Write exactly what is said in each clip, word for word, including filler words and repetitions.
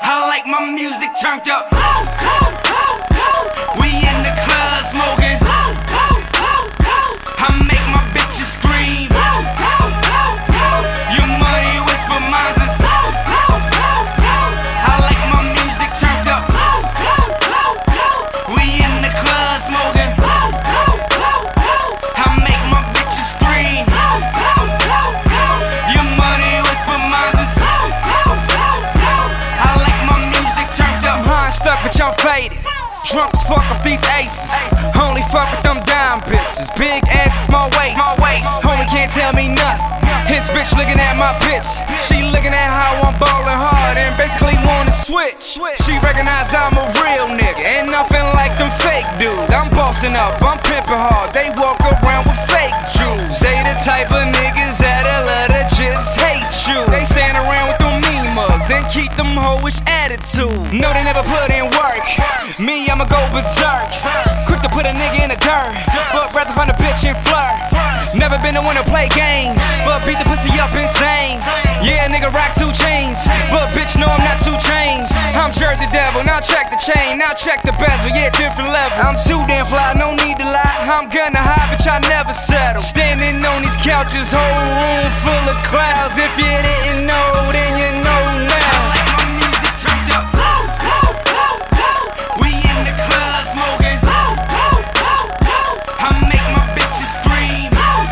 I like my music turned up. We in the club smoking. I make my bitches scream. Your money whisper minds. I like my music turned up. We in the club smoking. I make my bitches scream. Your money whisper minds. I like my music turned up. I'm stuck, bitch, I'm faded. Drunk as fuck off these aces. Only fuck with them dime bitches. Big ass, small waist. Homie can't tell me nothing. His bitch looking at my bitch. She looking at how I'm ballin' hard and basically wanna switch. She recognize I'm a real nigga and nothing like them fake dudes. I'm bossing up, I'm pimpin' hard. They walk around with fake jewels. They the type of niggas that I love to just hate you. They stand around with them mean mugs and keep them hoish attitude. No, they never put in work. Me, I'ma go berserk. Quick to put a nigga in the dirt, but rather find a bitch and flirt. Never been the one to play games, but beat the pussy up insane. Yeah, nigga rock two chains, but bitch know I'm not two chains. I'm Jersey Devil, now check the chain, now check the bezel, yeah, different level. I'm too damn fly, no need to lie. I'm gonna hide, bitch, I never settle. Standing on these couches, whole room full of clouds. If you didn't know, then you know now. I like my music turned up. We in the club smoking. I make my bitches scream.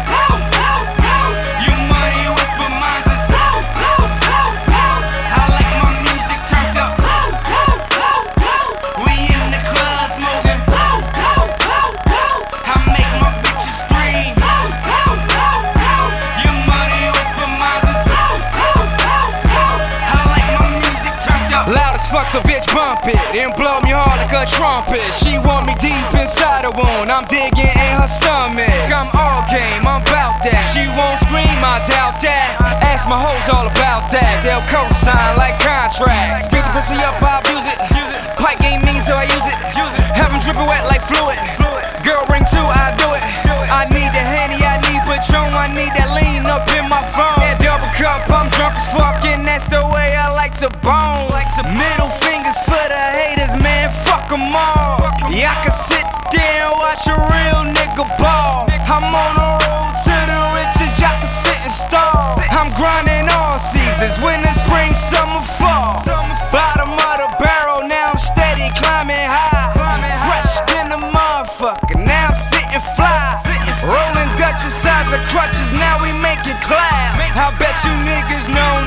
Your money whisper minds. I like my music turned up. We in the club smoking. I make my bitches scream. Your money whisper minds. I like my music turned up. Loud as fuck, so bitch bump it and blow me hard like a trumpet. She want me deep inside her wound, I'm digging in her stomach. I'm all game, I'm bout that. She won't scream, I doubt that. Ask my hoes all about that. They'll co-sign like contracts. Beat the pussy up, I abuse it. Pipe game mean, so I use it. Have them dripping wet like fluid. Girl ring two, I do it. I need the Henny, I need Patron, I need that lean up in my phone. That double cup, I'm drunk as fuck, and that's the way I like to bone. Middle fingers for the haters, man, fuck them all. Yeah, I can sit there and watch a real nigga ball. I'm on the road to the riches, y'all can sit and stall. I'm grinding all seasons, winter, spring, summer, fall. Bottom of the barrel, now I'm steady climbing high. Fresh in the motherfucker, now I'm sitting fly. Rolling Dutch size of crutches, now we make it clap. I bet you niggas know